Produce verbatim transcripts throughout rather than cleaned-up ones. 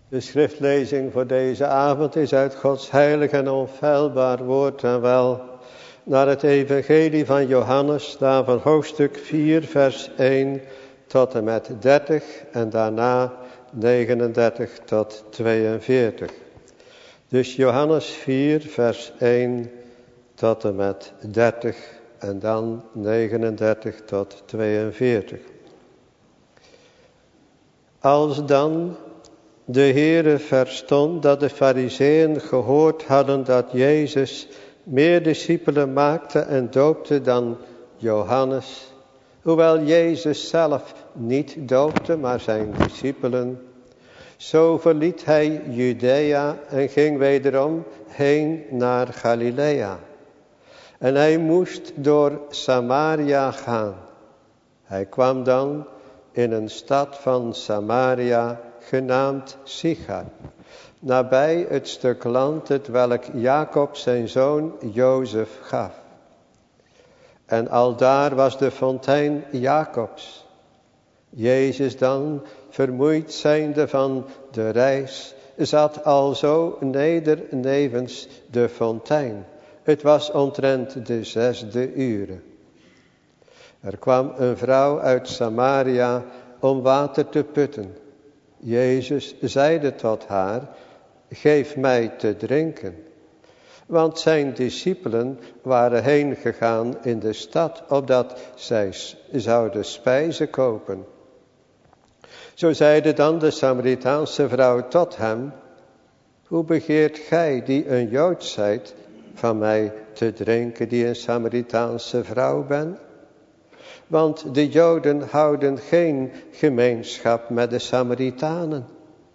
De schriftlezing voor deze avond is uit Gods heilig en onfeilbaar woord en wel naar het evangelie van Johannes, daarvan hoofdstuk vier, vers één tot en met dertig en daarna negenendertig tot tweeënveertig. Dus Johannes vier, vers één tot en met dertig en dan negenendertig tot tweeënveertig. Als dan de Heere verstond dat de Farizeeën gehoord hadden dat Jezus meer discipelen maakte en doopte dan Johannes, hoewel Jezus zelf niet doopte, maar zijn discipelen, zo verliet hij Judea en ging wederom heen naar Galilea. En hij moest door Samaria gaan. Hij kwam dan in een stad van Samaria, genaamd Sychar, nabij het stuk land het welk Jacob zijn zoon Jozef gaf. En aldaar was de fontein Jacobs. Jezus dan, vermoeid zijnde van de reis, zat alzo neder nevens de fontein. Het was omtrent de zesde uren. Er kwam een vrouw uit Samaria om water te putten. Jezus zeide tot haar, geef mij te drinken. Want zijn discipelen waren heen gegaan in de stad, opdat zij zouden spijzen kopen. Zo zeide dan de Samaritaanse vrouw tot hem, hoe begeert gij die een Jood zijt, van mij te drinken die een Samaritaanse vrouw ben? Want de Joden houden geen gemeenschap met de Samaritanen.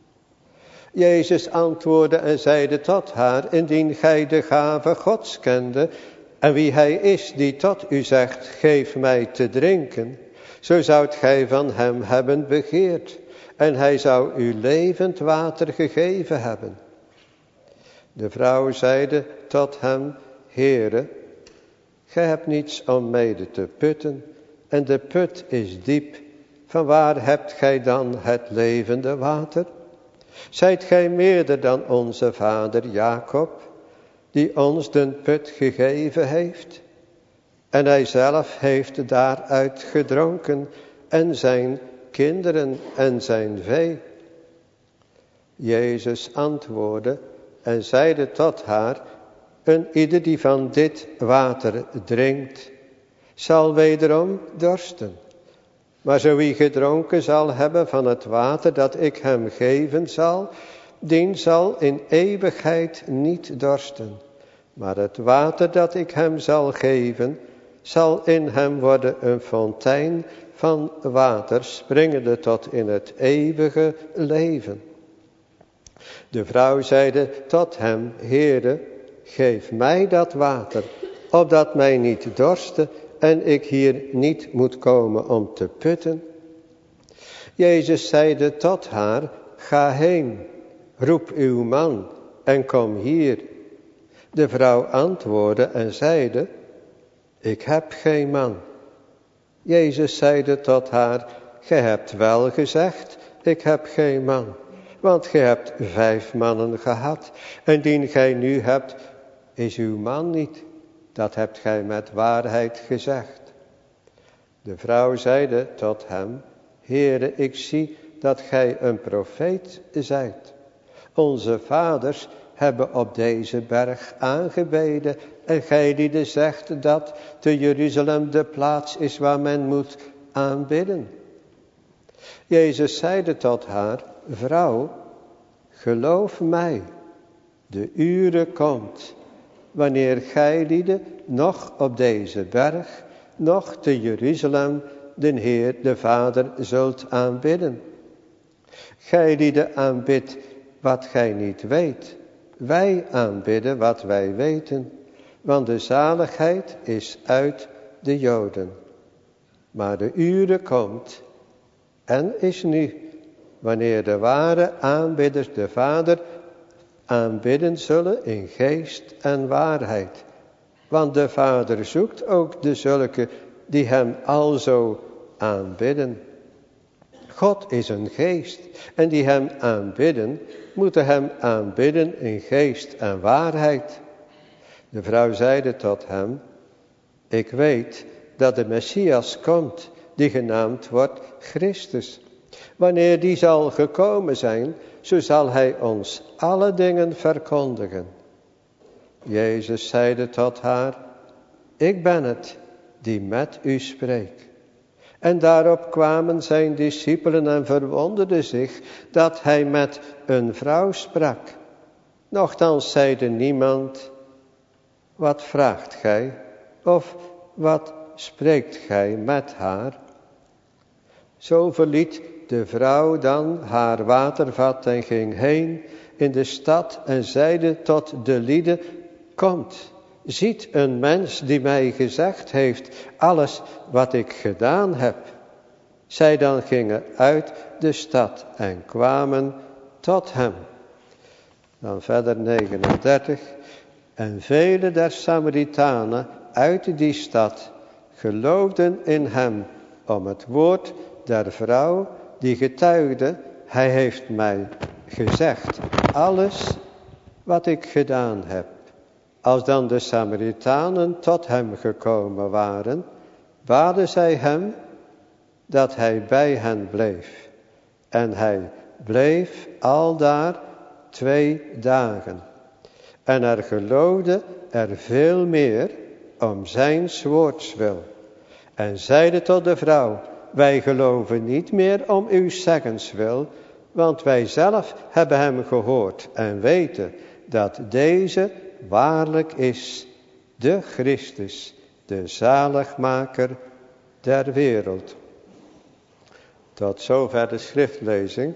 Jezus antwoordde en zeide tot haar, indien gij de gave Gods kende en wie hij is die tot u zegt, geef mij te drinken, zo zoudt gij van hem hebben begeerd en hij zou u levend water gegeven hebben. De vrouw zeide tot hem, Heere, gij hebt niets om mede te putten en de put is diep. Vanwaar hebt gij dan het levende water? Zijt gij meerder dan onze vader Jacob, die ons den put gegeven heeft? En hij zelf heeft daaruit gedronken en zijn kinderen en zijn vee. Jezus antwoordde en zeide tot haar, een ieder die van dit water drinkt, zal wederom dorsten. Maar zo wie gedronken zal hebben van het water dat ik hem geven zal, dien zal in eeuwigheid niet dorsten. Maar het water dat ik hem zal geven, zal in hem worden een fontein van water, springende tot in het eeuwige leven. De vrouw zeide tot hem, Heere, geef mij dat water, opdat mij niet dorste en ik hier niet moet komen om te putten. Jezus zeide tot haar, ga heen, roep uw man en kom hier. De vrouw antwoordde en zeide, ik heb geen man. Jezus zeide tot haar, gij hebt wel gezegd, ik heb geen man. Want gij hebt vijf mannen gehad en dien gij nu hebt, is uw man niet. Dat hebt gij met waarheid gezegd. De vrouw zeide tot hem, Heere, ik zie dat gij een profeet zijt. Onze vaders hebben op deze berg aangebeden en gij die zegt dat te Jeruzalem de plaats is waar men moet aanbidden. Jezus zeide tot haar, vrouw, geloof mij, de ure komt, wanneer gij lieden nog op deze berg, nog te Jeruzalem, de Heer, de Vader, zult aanbidden. Gij lieden aanbidt wat gij niet weet, wij aanbidden wat wij weten, want de zaligheid is uit de Joden. Maar de ure komt en is nu, wanneer de ware aanbidders de Vader aanbidden zullen in geest en waarheid. Want de Vader zoekt ook de zulke die hem alzo aanbidden. God is een geest en die hem aanbidden moeten hem aanbidden in geest en waarheid. De vrouw zeide tot hem, ik weet dat de Messias komt, die genaamd wordt Christus. Wanneer die zal gekomen zijn, zo zal hij ons alle dingen verkondigen. Jezus zeide tot haar, ik ben het die met u spreekt. En daarop kwamen zijn discipelen en verwonderden zich dat hij met een vrouw sprak. Nochtans zeide niemand, wat vraagt gij? Of wat spreekt gij met haar? Zo verliet de vrouw dan haar watervat en ging heen in de stad en zeide tot de lieden, komt, ziet een mens die mij gezegd heeft alles wat ik gedaan heb. Zij dan gingen uit de stad en kwamen tot hem. Dan verder negenendertig. En vele der Samaritanen uit die stad geloofden in hem om het woord der vrouw die getuigde, hij heeft mij gezegd alles wat ik gedaan heb. Als dan de Samaritanen tot hem gekomen waren, baden zij hem dat hij bij hen bleef. En hij bleef aldaar twee dagen. En er geloofde er veel meer om zijn woords wil. En zeide tot de vrouw, wij geloven niet meer om uw zeggens wil, want wij zelf hebben hem gehoord en weten dat deze waarlijk is de Christus, de zaligmaker der wereld. Tot zover de schriftlezing.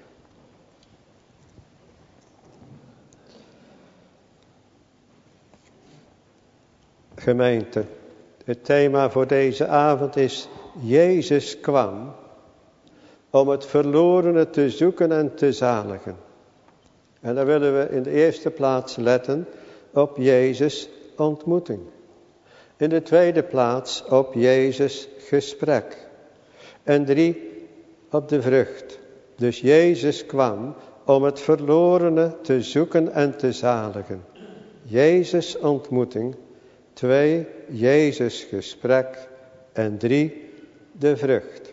Gemeente, het thema voor deze avond is Jezus kwam om het verlorene te zoeken en te zaligen. En dan willen we in de eerste plaats letten op Jezus' ontmoeting. In de tweede plaats op Jezus' gesprek. En drie, op de vrucht. Dus Jezus kwam om het verlorene te zoeken en te zaligen. Jezus' ontmoeting. Twee, Jezus' gesprek. En drie, de vrucht.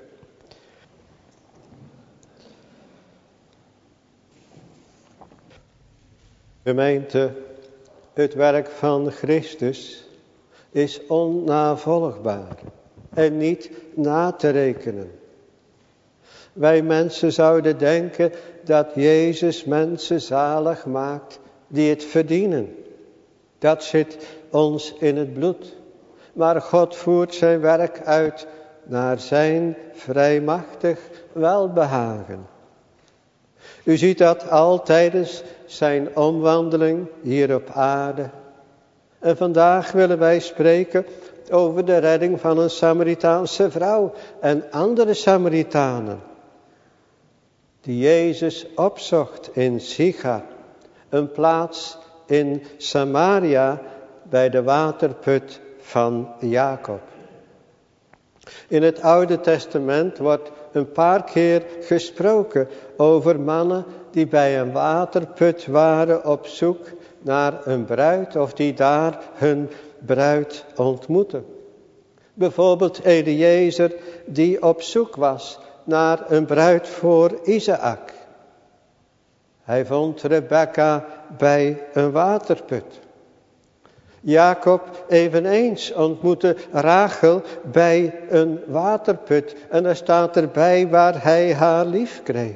Gemeente, het werk van Christus is onnavolgbaar en niet na te rekenen. Wij mensen zouden denken dat Jezus mensen zalig maakt die het verdienen. Dat zit ons in het bloed. Maar God voert zijn werk uit naar zijn vrijmachtig welbehagen. U ziet dat al tijdens zijn omwandeling hier op aarde. En vandaag willen wij spreken over de redding van een Samaritaanse vrouw en andere Samaritanen. Die Jezus opzocht in Sychar, een plaats in Samaria bij de waterput van Jacob. In het Oude Testament wordt een paar keer gesproken over mannen die bij een waterput waren op zoek naar een bruid of die daar hun bruid ontmoetten. Bijvoorbeeld Eliezer die op zoek was naar een bruid voor Isaac. Hij vond Rebekka bij een waterput. Jacob eveneens ontmoette Rachel bij een waterput. En er staat erbij waar hij haar lief kreeg.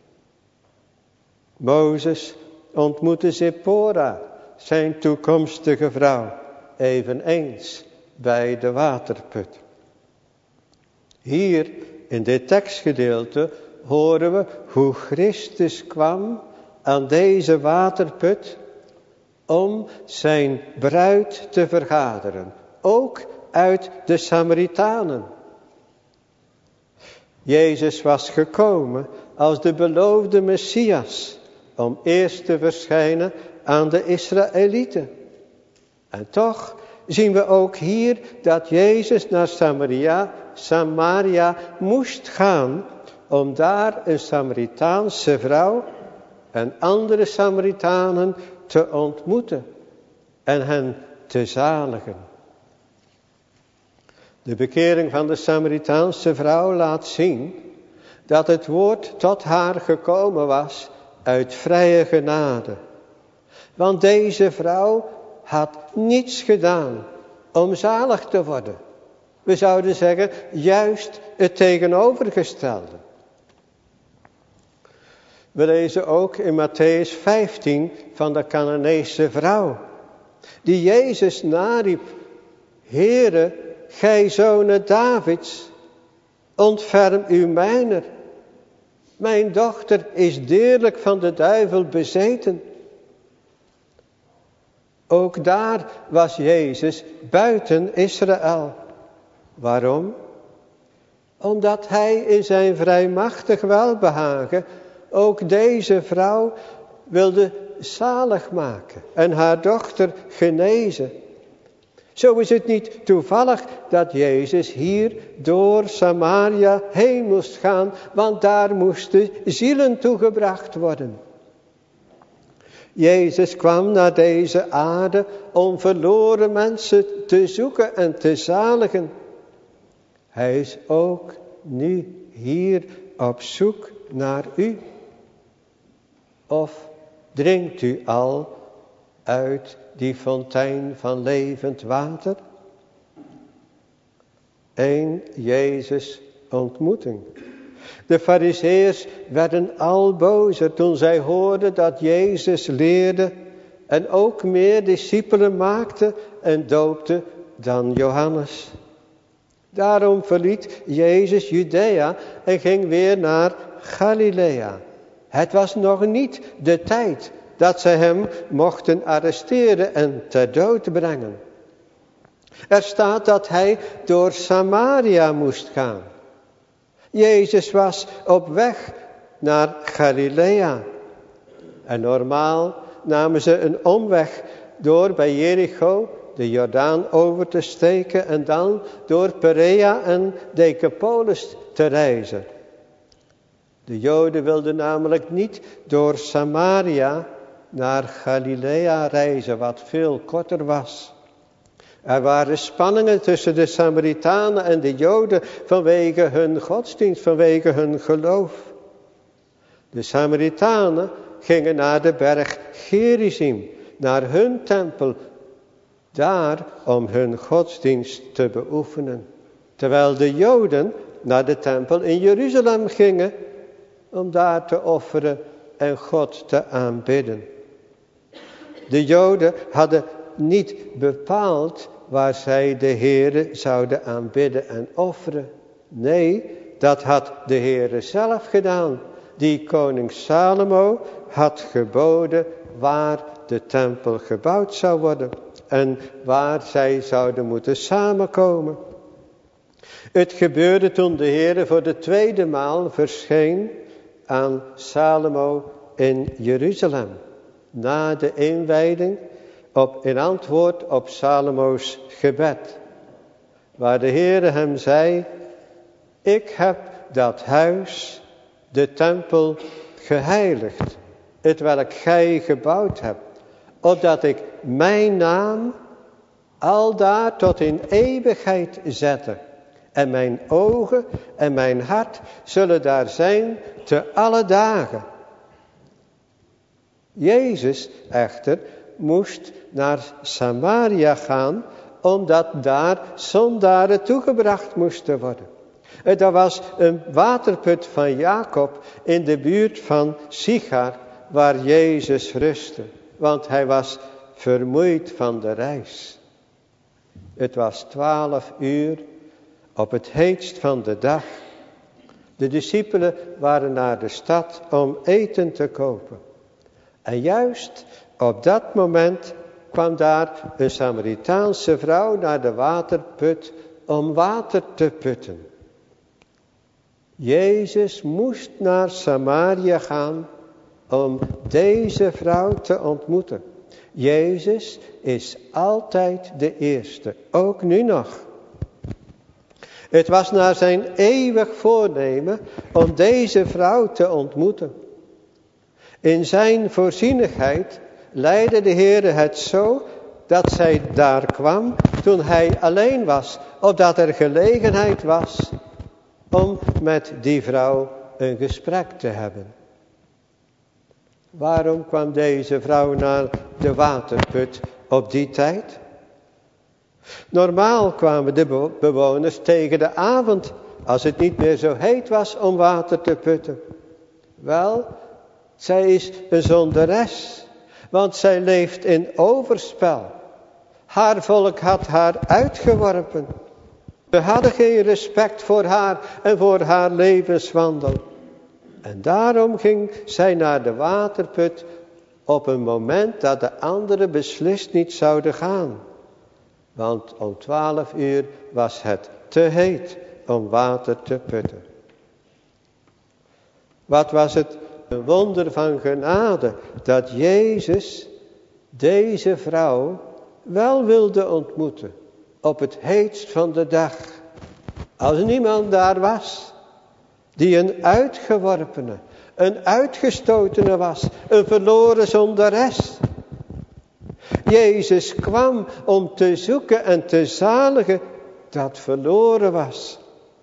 Mozes ontmoette Zippora, zijn toekomstige vrouw, eveneens bij de waterput. Hier in dit tekstgedeelte horen we hoe Christus kwam aan deze waterput om zijn bruid te vergaderen, ook uit de Samaritanen. Jezus was gekomen als de beloofde Messias, om eerst te verschijnen aan de Israëlieten. En toch zien we ook hier dat Jezus naar Samaria, Samaria moest gaan, om daar een Samaritaanse vrouw en andere Samaritanen te ontmoeten en hen te zaligen. De bekering van de Samaritaanse vrouw laat zien dat het woord tot haar gekomen was uit vrije genade. Want deze vrouw had niets gedaan om zalig te worden. We zouden zeggen, juist het tegenovergestelde. We lezen ook in Mattheüs vijftien van de Canaanese vrouw, die Jezus nariep: Heere, gij zonen Davids, ontferm u mijner. Mijn dochter is deerlijk van de duivel bezeten. Ook daar was Jezus buiten Israël. Waarom? Omdat hij in zijn vrijmachtig welbehagen ook deze vrouw wilde zalig maken en haar dochter genezen. Zo is het niet toevallig dat Jezus hier door Samaria heen moest gaan, want daar moesten zielen toegebracht worden. Jezus kwam naar deze aarde om verloren mensen te zoeken en te zaligen. Hij is ook nu hier op zoek naar u. Of drinkt u al uit die fontein van levend water? Eén Jezus ontmoeting. De Farizeeërs werden al bozer toen zij hoorden dat Jezus leerde en ook meer discipelen maakte en doopte dan Johannes. Daarom verliet Jezus Judea en ging weer naar Galilea. Het was nog niet de tijd dat zij hem mochten arresteren en ter dood brengen. Er staat dat hij door Samaria moest gaan. Jezus was op weg naar Galilea. En normaal namen ze een omweg door bij Jericho de Jordaan over te steken en dan door Perea en Decapolis te reizen. De Joden wilden namelijk niet door Samaria naar Galilea reizen, wat veel korter was. Er waren spanningen tussen de Samaritanen en de Joden vanwege hun godsdienst, vanwege hun geloof. De Samaritanen gingen naar de berg Gerizim, naar hun tempel, daar om hun godsdienst te beoefenen. Terwijl de Joden naar de tempel in Jeruzalem gingen, om daar te offeren en God te aanbidden. De Joden hadden niet bepaald waar zij de Heere zouden aanbidden en offeren. Nee, dat had de Heere zelf gedaan, die koning Salomo had geboden waar de tempel gebouwd zou worden en waar zij zouden moeten samenkomen. Het gebeurde toen de Heere voor de tweede maal verscheen aan Salomo in Jeruzalem. Na de inwijding, op, in antwoord op Salomo's gebed. Waar de Heere hem zei: ik heb dat huis, de tempel, geheiligd, het welk gij gebouwd hebt, opdat ik mijn naam aldaar tot in eeuwigheid zette. En mijn ogen en mijn hart zullen daar zijn te alle dagen. Jezus echter moest naar Samaria gaan, omdat daar zondaren toegebracht moesten worden. Er was een waterput van Jacob in de buurt van Sichar, waar Jezus rustte, want hij was vermoeid van de reis. Het was twaalf uur op het heetst van de dag. De discipelen waren naar de stad om eten te kopen. En juist op dat moment kwam daar een Samaritaanse vrouw naar de waterput om water te putten. Jezus moest naar Samaria gaan om deze vrouw te ontmoeten. Jezus is altijd de eerste, ook nu nog. Het was naar zijn eeuwig voornemen om deze vrouw te ontmoeten. In zijn voorzienigheid leidde de Heere het zo dat zij daar kwam toen hij alleen was, opdat er gelegenheid was om met die vrouw een gesprek te hebben. Waarom kwam deze vrouw naar de waterput op die tijd? Normaal kwamen de bewoners tegen de avond, als het niet meer zo heet was, om water te putten. Wel, zij is een zonderes, want zij leeft in overspel. Haar volk had haar uitgeworpen. Ze hadden geen respect voor haar en voor haar levenswandel. En daarom ging zij naar de waterput op een moment dat de anderen beslist niet zouden gaan. Want om twaalf uur was het te heet om water te putten. Wat was het een wonder van genade dat Jezus deze vrouw wel wilde ontmoeten op het heetst van de dag. Als niemand daar was die een uitgeworpene, een uitgestotene was, een verloren zonderes. Jezus kwam om te zoeken en te zaligen dat verloren was.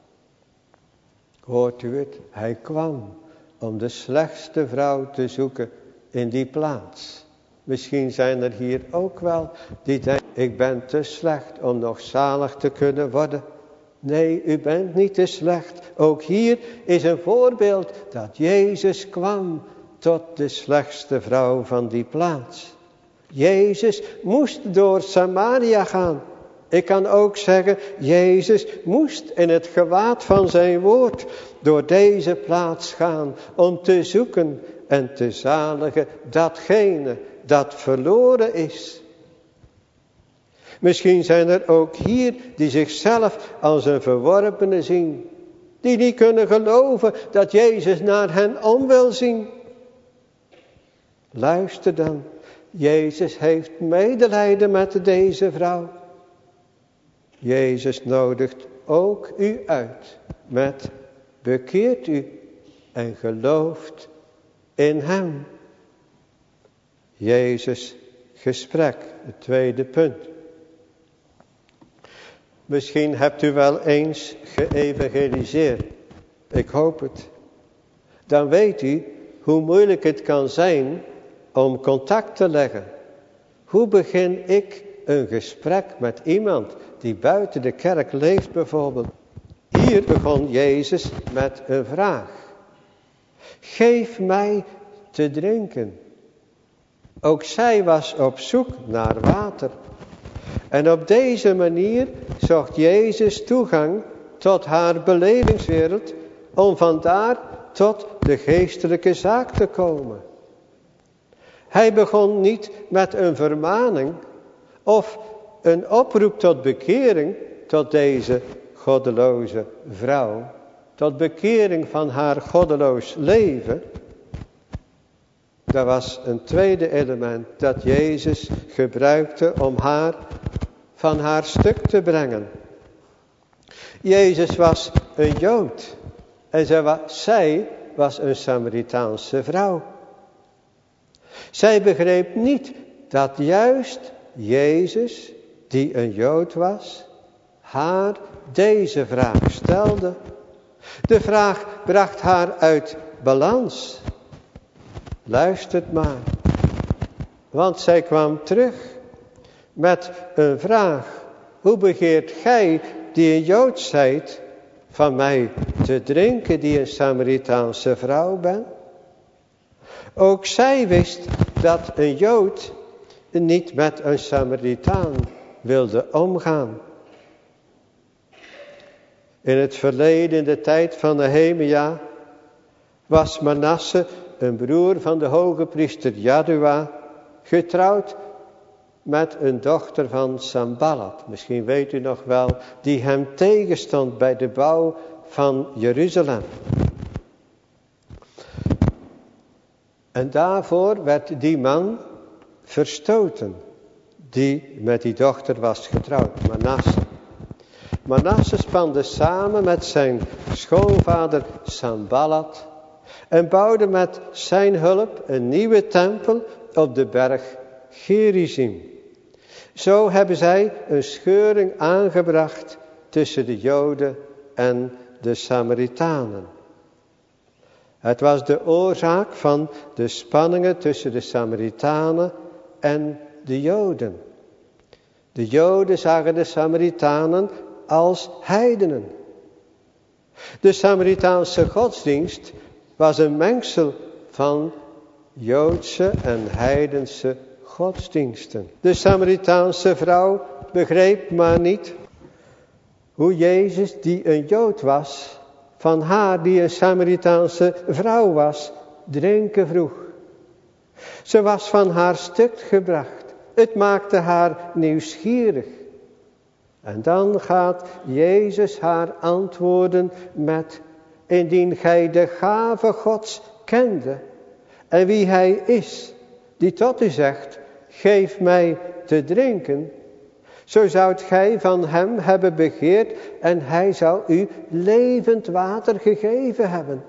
Hoort u het? Hij kwam om de slechtste vrouw te zoeken in die plaats. Misschien zijn er hier ook wel die denken, ik ben te slecht om nog zalig te kunnen worden. Nee, u bent niet te slecht. Ook hier is een voorbeeld dat Jezus kwam tot de slechtste vrouw van die plaats. Jezus moest door Samaria gaan. Ik kan ook zeggen, Jezus moest in het gewaad van zijn woord door deze plaats gaan om te zoeken en te zaligen datgene dat verloren is. Misschien zijn er ook hier die zichzelf als een verworpene zien. Die niet kunnen geloven dat Jezus naar hen om wil zien. Luister dan. Jezus heeft medelijden met deze vrouw. Jezus nodigt ook u uit met bekeert u en gelooft in hem. Jezus gesprek, het tweede punt. Misschien hebt u wel eens geëvangeliseerd. Ik hoop het. Dan weet u hoe moeilijk het kan zijn om contact te leggen. Hoe begin ik een gesprek met iemand die buiten de kerk leeft bijvoorbeeld? Hier begon Jezus met een vraag. Geef mij te drinken. Ook zij was op zoek naar water. En op deze manier zocht Jezus toegang tot haar belevingswereld om vandaar tot de geestelijke zaak te komen. Hij begon niet met een vermaning of een oproep tot bekering tot deze goddeloze vrouw. Tot bekering van haar goddeloos leven. Dat was een tweede element dat Jezus gebruikte om haar van haar stuk te brengen. Jezus was een Jood en zij was, zij was een Samaritaanse vrouw. Zij begreep niet dat juist Jezus, die een Jood was, haar deze vraag stelde. De vraag bracht haar uit balans. Luistert maar, want zij kwam terug met een vraag. Hoe begeert gij, die een Jood zijt, van mij te drinken, die een Samaritaanse vrouw ben? Ook zij wist dat een Jood niet met een Samaritaan wilde omgaan. In het verleden, in de tijd van Nehemia, was Manasse, een broer van de hoge priester Jadua, getrouwd met een dochter van Sanballat. Misschien weet u nog wel, die hem tegenstond bij de bouw van Jeruzalem. En daarvoor werd die man verstoten, die met die dochter was getrouwd, Manasse. Manasse spande samen met zijn schoonvader Sanballat en bouwde met zijn hulp een nieuwe tempel op de berg Gerizim. Zo hebben zij een scheuring aangebracht tussen de Joden en de Samaritanen. Het was de oorzaak van de spanningen tussen de Samaritanen en de Joden. De Joden zagen de Samaritanen als heidenen. De Samaritaanse godsdienst was een mengsel van Joodse en heidense godsdiensten. De Samaritaanse vrouw begreep maar niet hoe Jezus, die een Jood was, van haar die een Samaritaanse vrouw was, drinken vroeg. Ze was van haar stuk gebracht. Het maakte haar nieuwsgierig. En dan gaat Jezus haar antwoorden met: indien gij de gave Gods kende en wie hij is, die tot u zegt, geef mij te drinken, zo zoudt gij van hem hebben begeerd en hij zou u levend water gegeven hebben.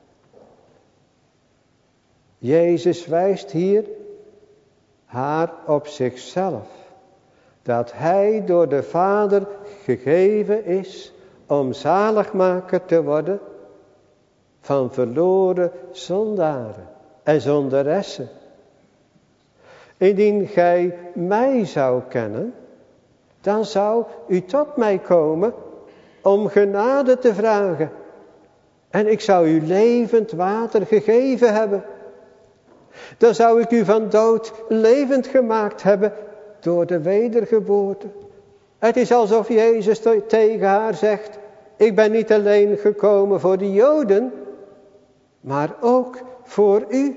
Jezus wijst hier haar op zichzelf, dat hij door de Vader gegeven is om zaligmaker te worden van verloren zondaren en zondaressen. Indien gij mij zou kennen, dan zou u tot mij komen om genade te vragen. En ik zou u levend water gegeven hebben. Dan zou ik u van dood levend gemaakt hebben door de wedergeboorte. Het is alsof Jezus tegen haar zegt: ik ben niet alleen gekomen voor de Joden, maar ook voor u.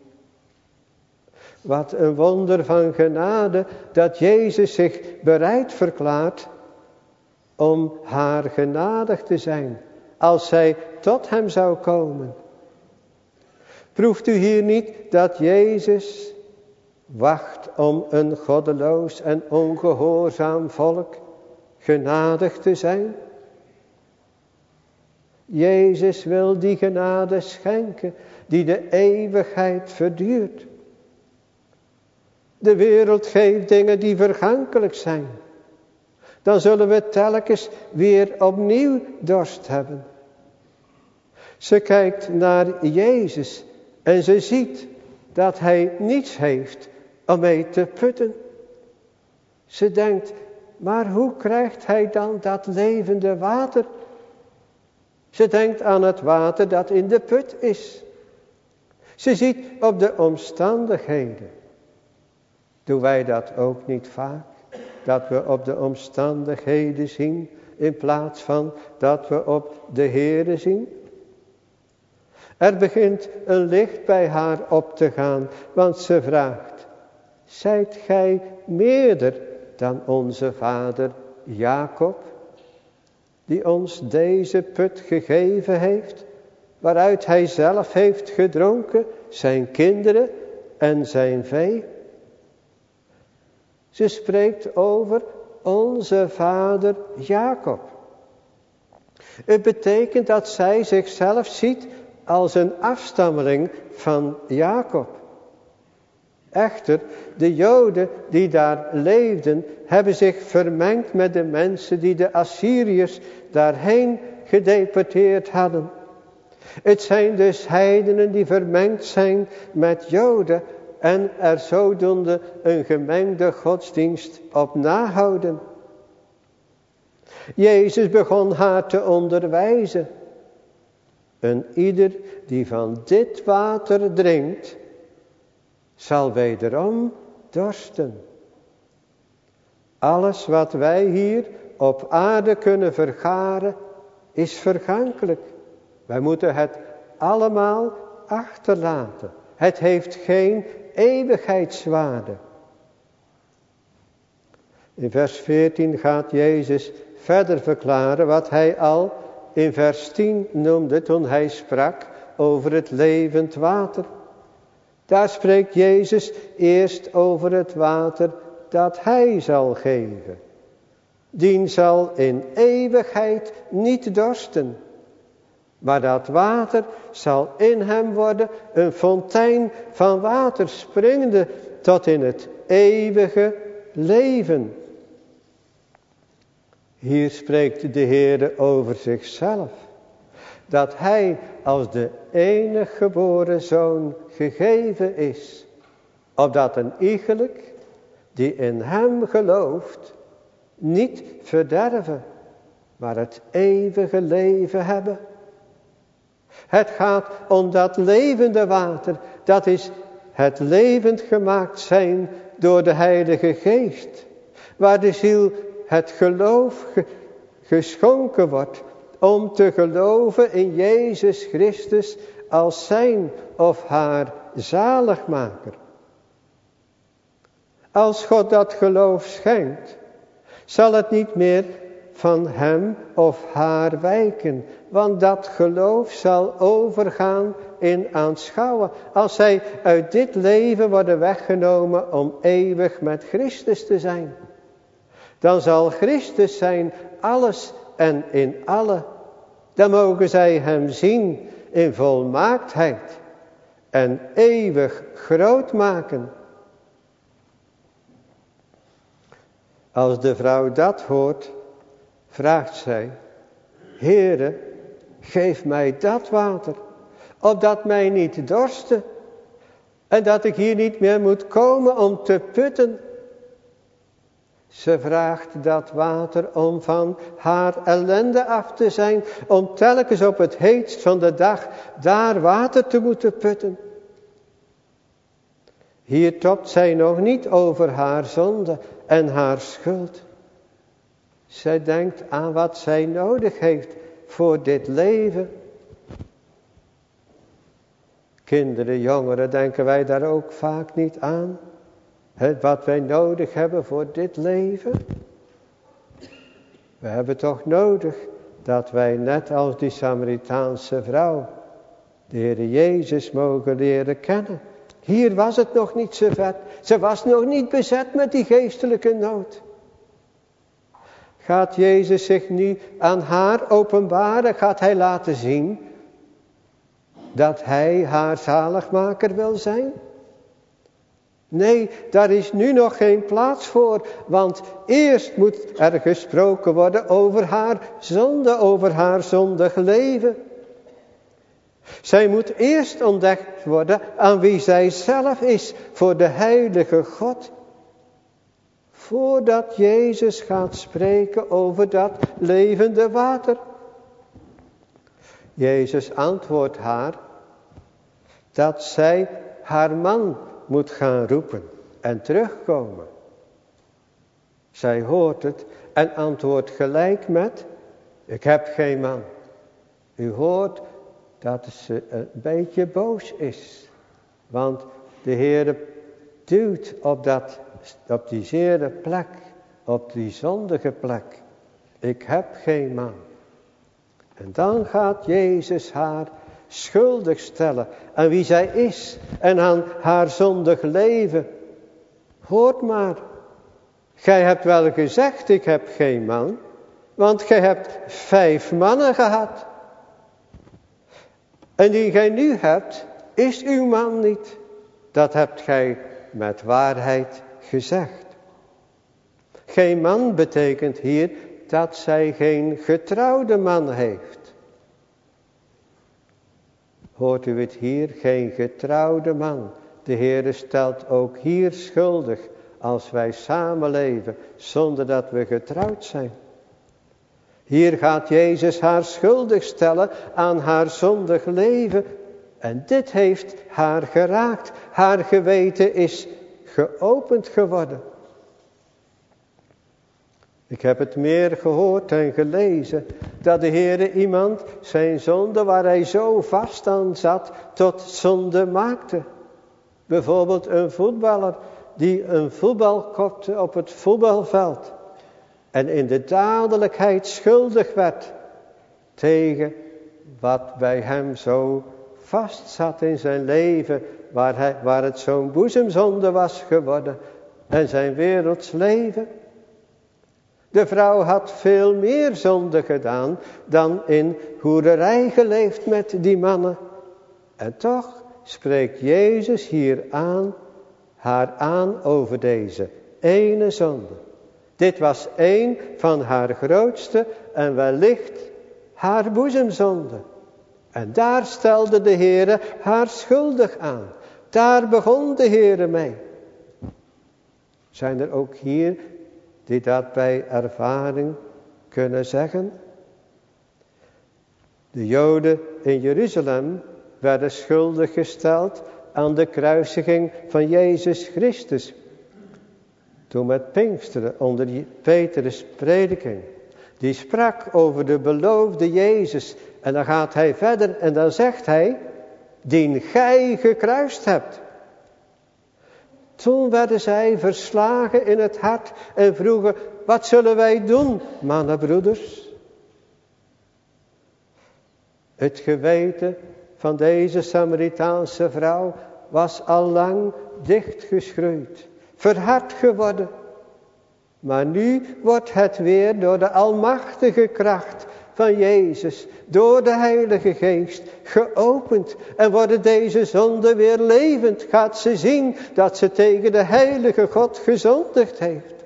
Wat een wonder van genade dat Jezus zich bereid verklaart om haar genadig te zijn als zij tot hem zou komen. Proeft u hier niet dat Jezus wacht om een goddeloos en ongehoorzaam volk genadig te zijn? Jezus wil die genade schenken die de eeuwigheid verduurt. De wereld geeft dingen die vergankelijk zijn. Dan zullen we telkens weer opnieuw dorst hebben. Ze kijkt naar Jezus en ze ziet dat hij niets heeft om mee te putten. Ze denkt, maar hoe krijgt hij dan dat levende water? Ze denkt aan het water dat in de put is. Ze ziet op de omstandigheden. Doen wij dat ook niet vaak? Dat we op de omstandigheden zien in plaats van dat we op de Heere zien? Er begint een licht bij haar op te gaan, want ze vraagt: zijt gij meerder dan onze vader Jacob, die ons deze put gegeven heeft, waaruit hij zelf heeft gedronken, zijn kinderen en zijn vee? Ze spreekt over onze vader Jacob. Het betekent dat zij zichzelf ziet als een afstammeling van Jacob. Echter, de Joden die daar leefden, hebben zich vermengd met de mensen die de Assyriërs daarheen gedeporteerd hadden. Het zijn dus heidenen die vermengd zijn met Joden en er zodoende een gemengde godsdienst op nahouden. Jezus begon haar te onderwijzen. En ieder die van dit water drinkt, zal wederom dorsten. Alles wat wij hier op aarde kunnen vergaren, is vergankelijk. Wij moeten het allemaal achterlaten. Het heeft geen eeuwigheidswaarde. In vers veertien gaat Jezus verder verklaren wat hij al in vers tien noemde toen hij sprak over het levend water. Daar spreekt Jezus eerst over het water dat hij zal geven. Dien zal in eeuwigheid niet dorsten. Maar dat water zal in hem worden een fontein van water springende tot in het eeuwige leven. Hier spreekt de Heere over zichzelf. Dat hij als de enige geboren zoon gegeven is. Opdat een iegelijk die in hem gelooft niet verderven, maar het eeuwige leven hebben. Het gaat om dat levende water, dat is het levend gemaakt zijn door de Heilige Geest. Waar de ziel het geloof ge- geschonken wordt om te geloven in Jezus Christus als zijn of haar zaligmaker. Als God dat geloof schenkt, zal het niet meer van hem of haar wijken. Want dat geloof zal overgaan in aanschouwen. Als zij uit dit leven worden weggenomen om eeuwig met Christus te zijn. Dan zal Christus zijn alles en in alle. Dan mogen zij hem zien in volmaaktheid en eeuwig groot maken. Als de vrouw dat hoort, vraagt zij: Heere, geef mij dat water, opdat mij niet dorste en dat ik hier niet meer moet komen om te putten. Ze vraagt dat water om van haar ellende af te zijn, om telkens op het heetst van de dag daar water te moeten putten. Hier topt zij nog niet over haar zonde en haar schuld. Zij denkt aan wat zij nodig heeft voor dit leven. Kinderen, jongeren, denken wij daar ook vaak niet aan? Het wat wij nodig hebben voor dit leven? We hebben toch nodig dat wij net als die Samaritaanse vrouw de Heer Jezus mogen leren kennen. Hier was het nog niet zo vet. Ze was nog niet bezet met die geestelijke nood. Gaat Jezus zich nu aan haar openbaren? Gaat hij laten zien dat hij haar zaligmaker wil zijn? Nee, daar is nu nog geen plaats voor. Want eerst moet er gesproken worden over haar zonde, over haar zondig leven. Zij moet eerst ontdekt worden aan wie zij zelf is voor de heilige God. Voordat Jezus gaat spreken over dat levende water. Jezus antwoordt haar dat zij haar man moet gaan roepen en terugkomen. Zij hoort het en antwoordt gelijk met: ik heb geen man. U hoort dat ze een beetje boos is. Want de Heer duwt op, dat, op die zere plek, op die zondige plek. Ik heb geen man. En dan gaat Jezus haar schuldig stellen aan wie zij is en aan haar zondig leven. Hoort maar, gij hebt wel gezegd ik heb geen man, want gij hebt vijf mannen gehad. En die gij nu hebt, is uw man niet. Dat hebt gij met waarheid gezegd. Geen man betekent hier dat zij geen getrouwde man heeft. Hoort u het hier? Geen getrouwde man. De Heere stelt ook hier schuldig als wij samenleven zonder dat we getrouwd zijn. Hier gaat Jezus haar schuldig stellen aan haar zondig leven. En dit heeft haar geraakt. Haar geweten is geopend geworden. Ik heb het meer gehoord en gelezen. Dat de Heere iemand zijn zonde waar hij zo vast aan zat tot zonde maakte. Bijvoorbeeld een voetballer die een voetbal kopte op het voetbalveld. En in de dadelijkheid schuldig werd tegen wat bij hem zo vast zat in zijn leven. Waar, hij, waar het zo'n boezemzonde was geworden. En zijn werelds leven. De vrouw had veel meer zonde gedaan dan in hoererij geleefd met die mannen. En toch spreekt Jezus hier aan, haar aan over deze ene zonde. Dit was een van haar grootste en wellicht haar boezemzonde. En daar stelde de Heere haar schuldig aan. Daar begon de Heere mee. Zijn er ook hier die dat bij ervaring kunnen zeggen? De Joden in Jeruzalem werden schuldig gesteld aan de kruisiging van Jezus Christus. Toen met Pinksteren onder Petrus' prediking. Die sprak over de beloofde Jezus. En dan gaat hij verder en dan zegt hij, dien gij gekruist hebt. Toen werden zij verslagen in het hart en vroegen, wat zullen wij doen, mannenbroeders? Het geweten van deze Samaritaanse vrouw was al lang dichtgeschroeid, verhard geworden. Maar nu wordt het weer door de almachtige kracht van Jezus, door de Heilige Geest, geopend. En worden deze zonden weer levend. Gaat ze zien dat ze tegen de Heilige God gezondigd heeft.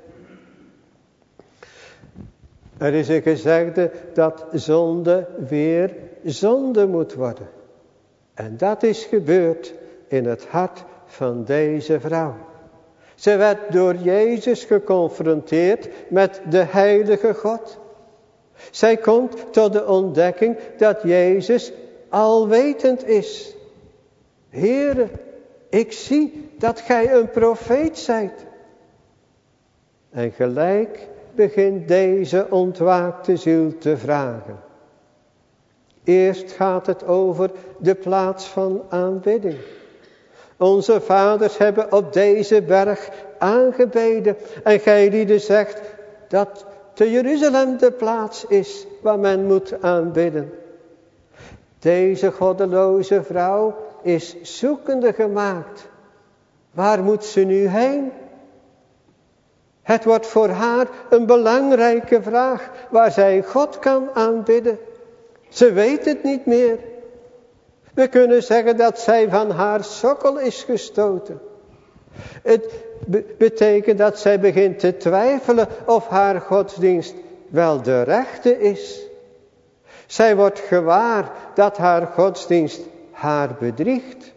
Er is een gezegde dat zonde weer zonde moet worden. En dat is gebeurd in het hart van deze vrouw. Ze werd door Jezus geconfronteerd met de Heilige God. Zij komt tot de ontdekking dat Jezus alwetend is. Heere, ik zie dat gij een profeet zijt. En gelijk begint deze ontwaakte ziel te vragen. Eerst gaat het over de plaats van aanbidding. Onze vaders hebben op deze berg aangebeden. En gij lieden zegt dat te Jeruzalem de plaats is waar men moet aanbidden. Deze goddeloze vrouw is zoekende gemaakt. Waar moet ze nu heen? Het wordt voor haar een belangrijke vraag waar zij God kan aanbidden. Ze weet het niet meer. We kunnen zeggen dat zij van haar sokkel is gestoten. Het be- betekent dat zij begint te twijfelen of haar godsdienst wel de rechte is. Zij wordt gewaar dat haar godsdienst haar bedriegt.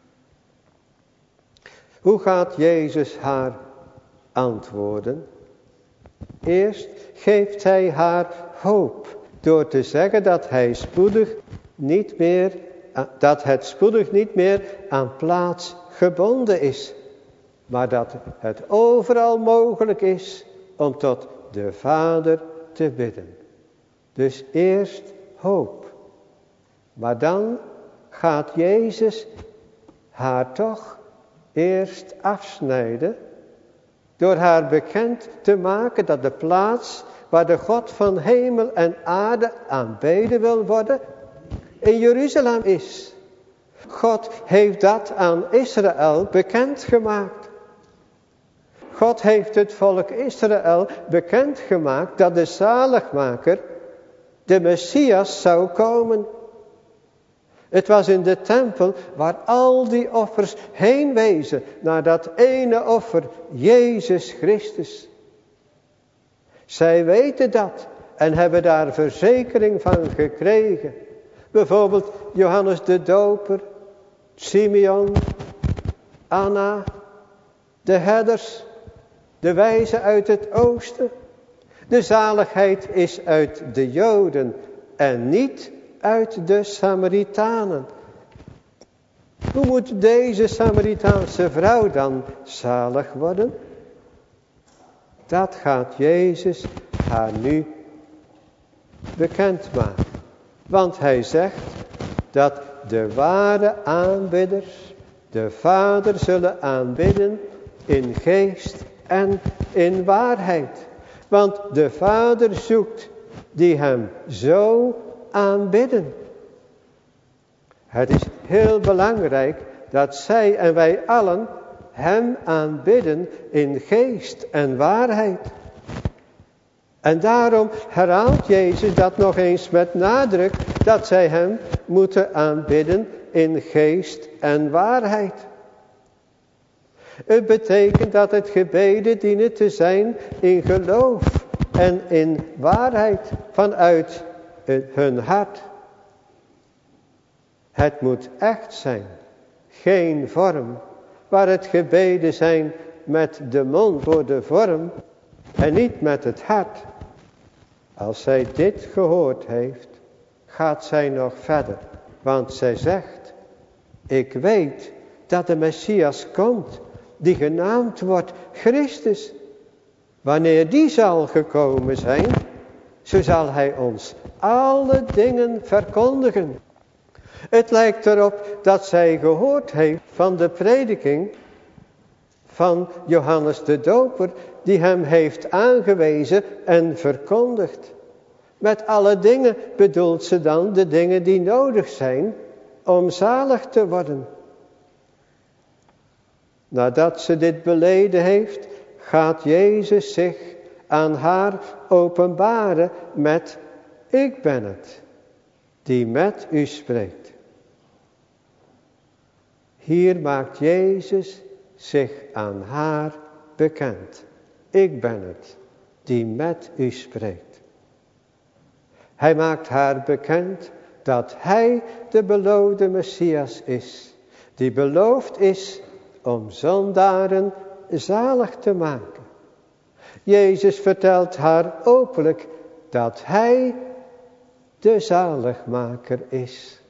Hoe gaat Jezus haar antwoorden? Eerst geeft hij haar hoop door te zeggen dat hij spoedig niet meer, dat het spoedig niet meer aan plaats gebonden is, maar dat het overal mogelijk is om tot de Vader te bidden. Dus eerst hoop. Maar dan gaat Jezus haar toch eerst afsnijden door haar bekend te maken dat de plaats waar de God van hemel en aarde aanbeden wil worden, in Jeruzalem is. God heeft dat aan Israël bekendgemaakt. God heeft het volk Israël bekendgemaakt dat de zaligmaker, de Messias, zou komen. Het was in de tempel waar al die offers heen wezen naar dat ene offer, Jezus Christus. Zij weten dat en hebben daar verzekering van gekregen. Bijvoorbeeld Johannes de Doper, Simeon, Anna, de herders, de wijzen uit het oosten. De zaligheid is uit de Joden en niet uit de Samaritanen. Hoe moet deze Samaritaanse vrouw dan zalig worden? Dat gaat Jezus haar nu bekendmaken. Want hij zegt dat de ware aanbidders de Vader zullen aanbidden in geest en in waarheid. Want de Vader zoekt die hem zo aanbidden. Het is heel belangrijk dat zij en wij allen hem aanbidden in geest en waarheid. En daarom herhaalt Jezus dat nog eens met nadruk, dat zij hem moeten aanbidden in geest en waarheid. Het betekent dat het gebeden dienen te zijn in geloof en in waarheid vanuit hun hart. Het moet echt zijn, geen vorm, waar het gebeden zijn met de mond voor de vorm en niet met het hart. Als zij dit gehoord heeft, gaat zij nog verder, want zij zegt, ik weet dat de Messias komt, die genaamd wordt Christus. Wanneer die zal gekomen zijn, zo zal hij ons alle dingen verkondigen. Het lijkt erop dat zij gehoord heeft van de prediking van Johannes de Doper, die hem heeft aangewezen en verkondigd. Met alle dingen bedoelt ze dan de dingen die nodig zijn om zalig te worden. Nadat ze dit beleden heeft, gaat Jezus zich aan haar openbaren met, ik ben het, die met u spreekt. Hier maakt Jezus zich aan haar bekend. Ik ben het, die met u spreekt. Hij maakt haar bekend dat hij de beloofde Messias is, die beloofd is om zondaren zalig te maken. Jezus vertelt haar openlijk dat hij de zaligmaker is.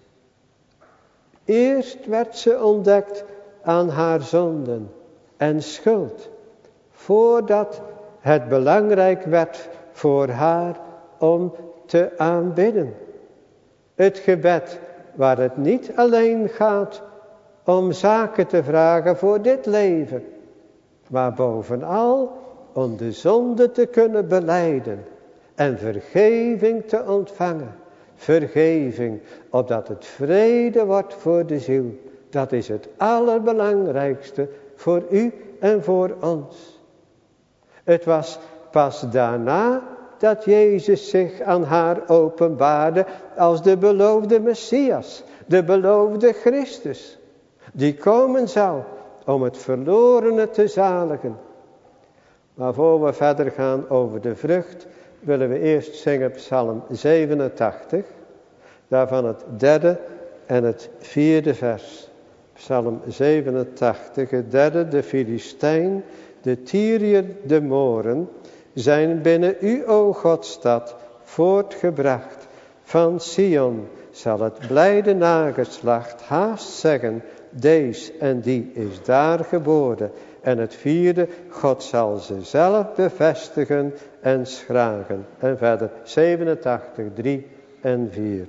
Eerst werd ze ontdekt aan haar zonden en schuld, voordat het belangrijk werd voor haar om te aanbidden. Het gebed waar het niet alleen gaat om zaken te vragen voor dit leven, maar bovenal om de zonde te kunnen belijden en vergeving te ontvangen. Vergeving, opdat het vrede wordt voor de ziel. Dat is het allerbelangrijkste voor u en voor ons. Het was pas daarna dat Jezus zich aan haar openbaarde als de beloofde Messias, de beloofde Christus, die komen zou om het verlorene te zaligen. Maar voor we verder gaan over de vrucht, willen we eerst zingen Psalm zevenentachtig, daarvan het derde en het vierde vers. Psalm zevenentachtig, het derde, de Filistijn, de Tyriër, de Moren, zijn binnen u, o Godstad, voortgebracht. Van Sion zal het blijde nageslacht haast zeggen, deze en die is daar geboren. En het vierde, God zal ze zelf bevestigen en schragen. En verder zevenentachtig, drie en vier.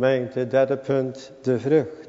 Gemeente, derde punt, de vrucht.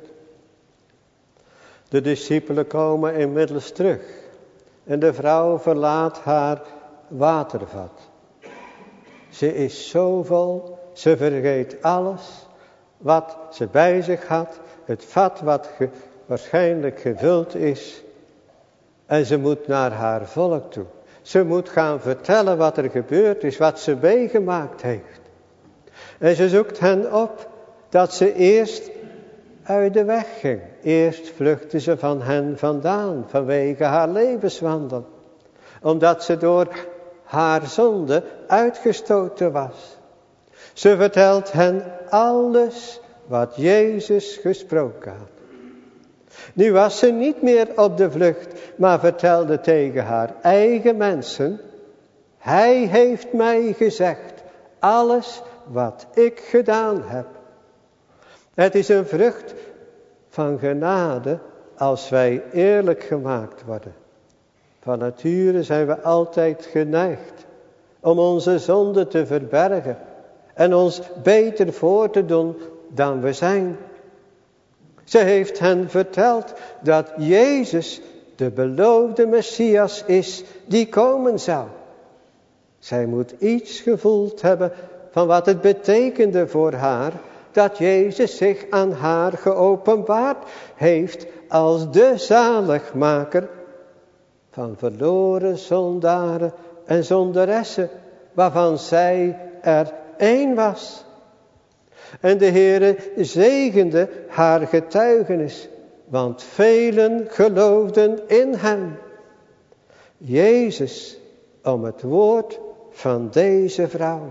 De discipelen komen inmiddels terug. En de vrouw verlaat haar watervat. Ze is zo vol, ze vergeet alles wat ze bij zich had. Het vat wat ge, waarschijnlijk gevuld is. En ze moet naar haar volk toe. Ze moet gaan vertellen wat er gebeurd is, wat ze meegemaakt heeft. En ze zoekt hen op dat ze eerst uit de weg ging. Eerst vluchtte ze van hen vandaan vanwege haar levenswandel. Omdat ze door haar zonde uitgestoten was. Ze vertelt hen alles wat Jezus gesproken had. Nu was ze niet meer op de vlucht, maar vertelde tegen haar eigen mensen: Hij heeft mij gezegd alles wat ik gedaan heb. Het is een vrucht van genade als wij eerlijk gemaakt worden. Van nature zijn we altijd geneigd om onze zonde te verbergen en ons beter voor te doen dan we zijn. Ze heeft hen verteld dat Jezus de beloofde Messias is die komen zou. Zij moet iets gevoeld hebben van wat het betekende voor haar dat Jezus zich aan haar geopenbaard heeft als de zaligmaker van verloren zondaren en zondaressen, waarvan zij er één was. En de Heere zegende haar getuigenis, want velen geloofden in hem. Jezus om het woord van deze vrouw.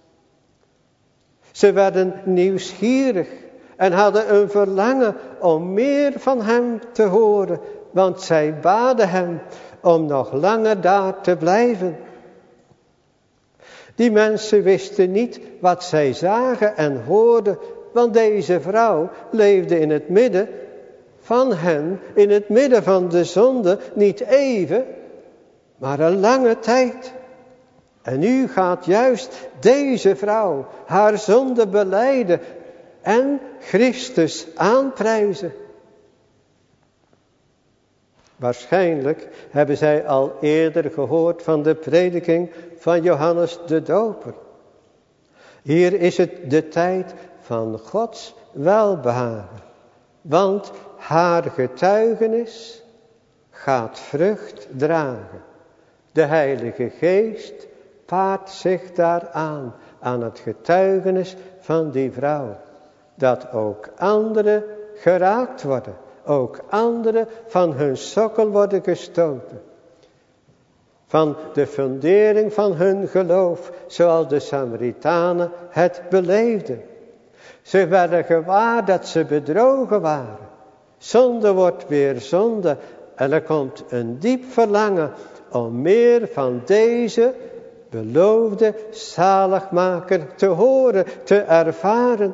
Ze werden nieuwsgierig en hadden een verlangen om meer van hem te horen, want zij baden hem om nog langer daar te blijven. Die mensen wisten niet wat zij zagen en hoorden, want deze vrouw leefde in het midden van hen, in het midden van de zonde, niet even, maar een lange tijd. En nu gaat juist deze vrouw haar zonde belijden en Christus aanprijzen. Waarschijnlijk hebben zij al eerder gehoord van de prediking van Johannes de Doper. Hier is het de tijd van Gods welbehagen, want haar getuigenis gaat vrucht dragen. De Heilige Geest paart zich daaraan, aan het getuigenis van die vrouw, dat ook anderen geraakt worden. Ook anderen van hun sokkel worden gestoten. Van de fundering van hun geloof, zoals de Samaritanen het beleefden. Ze werden gewaar dat ze bedrogen waren. Zonde wordt weer zonde en er komt een diep verlangen om meer van deze beloofde zaligmaker te horen, te ervaren.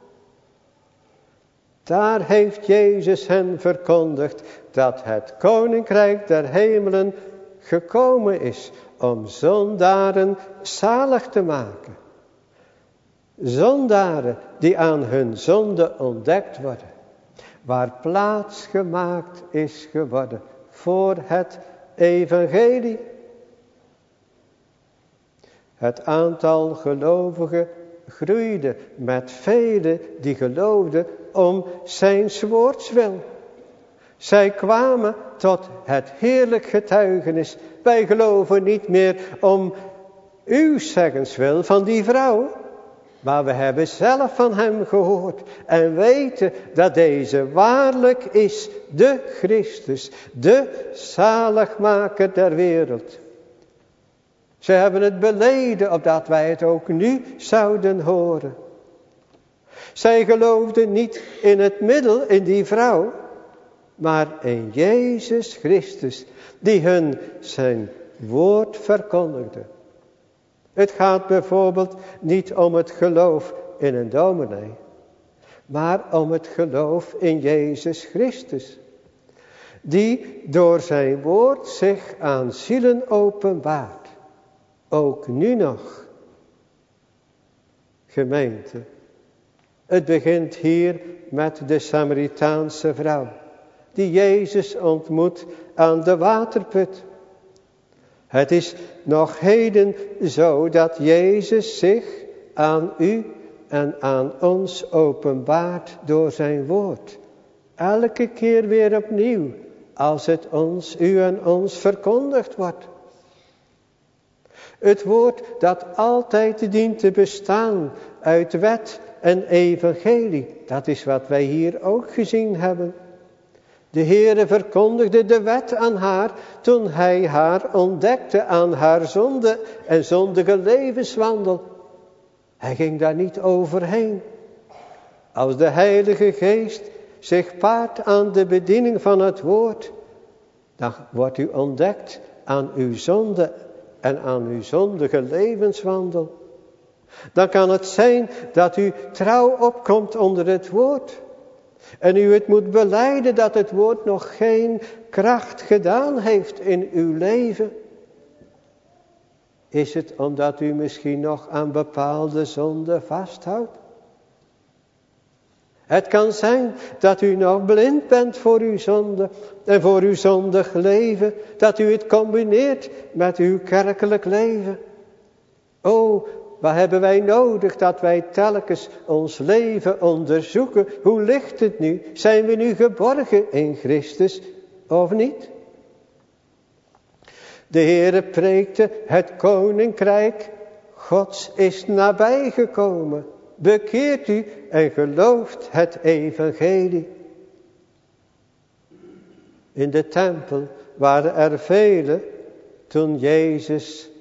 Daar heeft Jezus hen verkondigd dat het koninkrijk der hemelen gekomen is om zondaren zalig te maken. Zondaren die aan hun zonde ontdekt worden, waar plaats gemaakt is geworden voor het evangelie. Het aantal gelovigen groeide met velen die geloofden om zijn woords wil. Zij kwamen tot het heerlijk getuigenis. Wij geloven niet meer om uw zeggenswil van die vrouw, maar we hebben zelf van hem gehoord en weten dat deze waarlijk is de Christus, de zaligmaker der wereld. Ze hebben het beleden opdat wij het ook nu zouden horen. Zij geloofden niet in het middel, in die vrouw, maar in Jezus Christus, die hun zijn woord verkondigde. Het gaat bijvoorbeeld niet om het geloof in een dominee, maar om het geloof in Jezus Christus, die door zijn woord zich aan zielen openbaart. Ook nu nog, gemeente, Het begint hier met de Samaritaanse vrouw, die Jezus ontmoet aan de waterput. Het is nog heden zo dat Jezus zich aan u en aan ons openbaart door zijn woord. Elke keer weer opnieuw, als het ons, u en ons verkondigd wordt. Het woord dat altijd dient te bestaan uit wet en evangelie. Dat is wat wij hier ook gezien hebben. De Heere verkondigde de wet aan haar toen hij haar ontdekte aan haar zonde en zondige levenswandel. Hij ging daar niet overheen. Als de Heilige Geest zich paart aan de bediening van het woord, dan wordt u ontdekt aan uw zonde en aan uw zondige levenswandel. Dan kan het zijn dat u trouw opkomt onder het woord. En u het moet belijden dat het woord nog geen kracht gedaan heeft in uw leven. Is het omdat u misschien nog aan bepaalde zonden vasthoudt? Het kan zijn dat u nog blind bent voor uw zonde en voor uw zondig leven. Dat u het combineert met uw kerkelijk leven. O, wat hebben wij nodig dat wij telkens ons leven onderzoeken. Hoe ligt het nu? Zijn we nu geborgen in Christus of niet? De Heere preekte, het koninkrijk Gods is nabijgekomen. Bekeert u en gelooft het evangelie. In de tempel waren er velen toen Jezus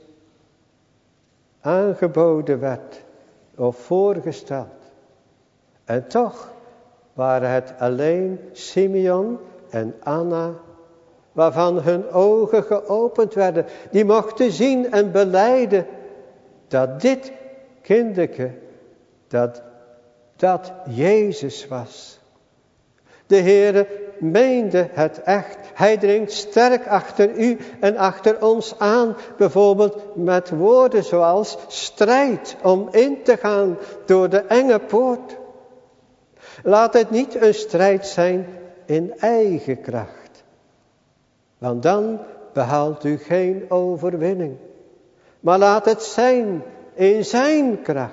aangeboden werd of voorgesteld. En toch waren het alleen Simeon en Anna, waarvan hun ogen geopend werden. Die mochten zien en belijden dat dit kinderke, dat dat Jezus was. De Heere meende het echt. Hij dringt sterk achter u en achter ons aan. Bijvoorbeeld met woorden zoals strijd om in te gaan door de enge poort. Laat het niet een strijd zijn in eigen kracht. Want dan behaalt u geen overwinning. Maar laat het zijn in zijn kracht.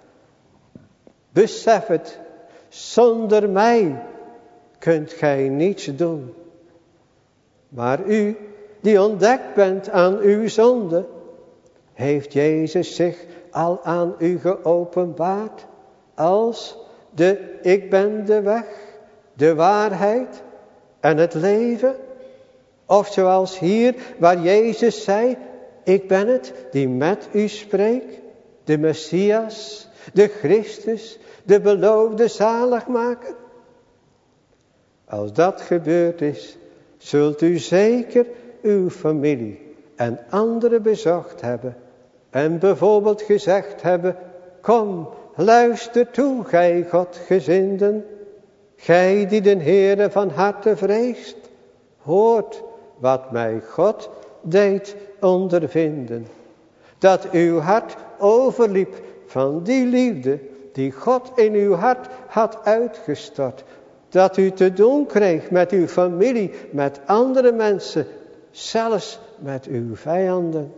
Besef het, zonder mij kunt gij niets doen. Maar u, die ontdekt bent aan uw zonde, heeft Jezus zich al aan u geopenbaard als de ik ben de weg, de waarheid en het leven. Of zoals hier waar Jezus zei, ik ben het die met u spreekt, de Messias, de Christus, de beloofde zaligmaker. Als dat gebeurd is, zult u zeker uw familie en anderen bezocht hebben. En bijvoorbeeld gezegd hebben, kom, luister toe, gij Godgezinden. Gij die den Heere van harte vreest, hoort wat mij God deed ondervinden. Dat uw hart overliep van die liefde die God in uw hart had uitgestort. Dat u te doen kreeg met uw familie, met andere mensen, zelfs met uw vijanden.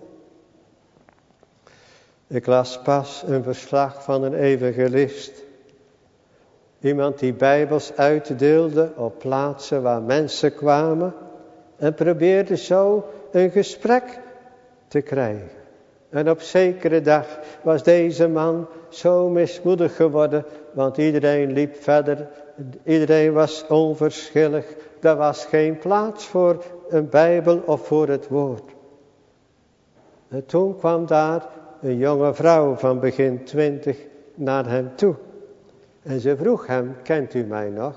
Ik las pas een verslag van een evangelist. Iemand die Bijbels uitdeelde op plaatsen waar mensen kwamen. En probeerde zo een gesprek te krijgen. En op zekere dag was deze man zo mismoedig geworden. Want iedereen liep verder. Iedereen was onverschillig. Er was geen plaats voor een Bijbel of voor het woord. En toen kwam daar een jonge vrouw van begin twintig naar hem toe. En ze vroeg hem, kent u mij nog?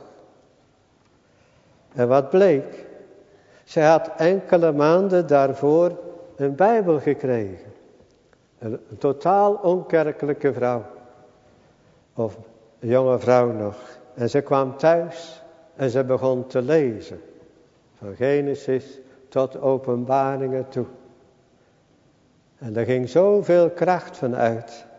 En wat bleek? Zij had enkele maanden daarvoor een Bijbel gekregen. Een, een totaal onkerkelijke vrouw. Of een jonge vrouw nog. En ze kwam thuis en ze begon te lezen. Van Genesis tot Openbaringen toe. En er ging zoveel kracht van uit.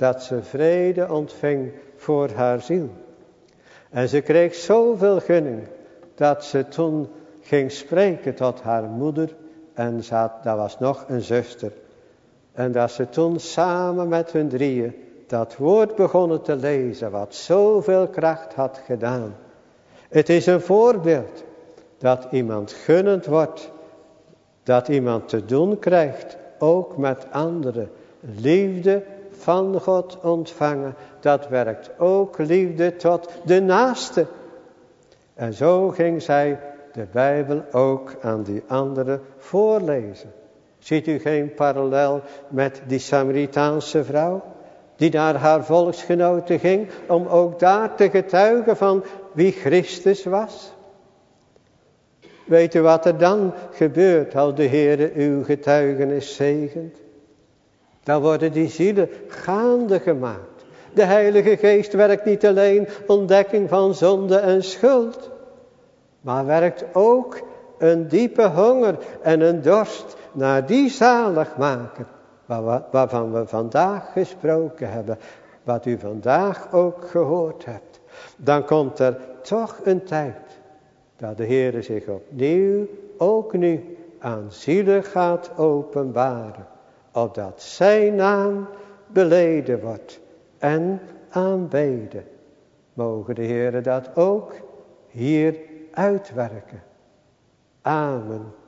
dat ze vrede ontving voor haar ziel. En ze kreeg zoveel gunning, dat ze toen ging spreken tot haar moeder. En ze had, dat was nog een zuster. En dat ze toen samen met hun drieën dat woord begonnen te lezen, wat zoveel kracht had gedaan. Het is een voorbeeld dat iemand gunnend wordt, dat iemand te doen krijgt, ook met anderen. Liefde van God ontvangen, dat werkt ook liefde tot de naaste. En zo ging zij de Bijbel ook aan die anderen voorlezen. Ziet u geen parallel met die Samaritaanse vrouw, die naar haar volksgenoten ging, om ook daar te getuigen van wie Christus was? Weet u wat er dan gebeurt als de Heere uw getuigenis zegent? Dan worden die zielen gaande gemaakt. De Heilige Geest werkt niet alleen ontdekking van zonde en schuld, maar werkt ook een diepe honger en een dorst naar die zaligmaker, waar, waarvan we vandaag gesproken hebben, wat u vandaag ook gehoord hebt. Dan komt er toch een tijd dat de Heere zich opnieuw, ook nu, aan zielen gaat openbaren, opdat zijn naam beleden wordt en aanbeden. Mogen de Heere dat ook hier uitwerken. Amen.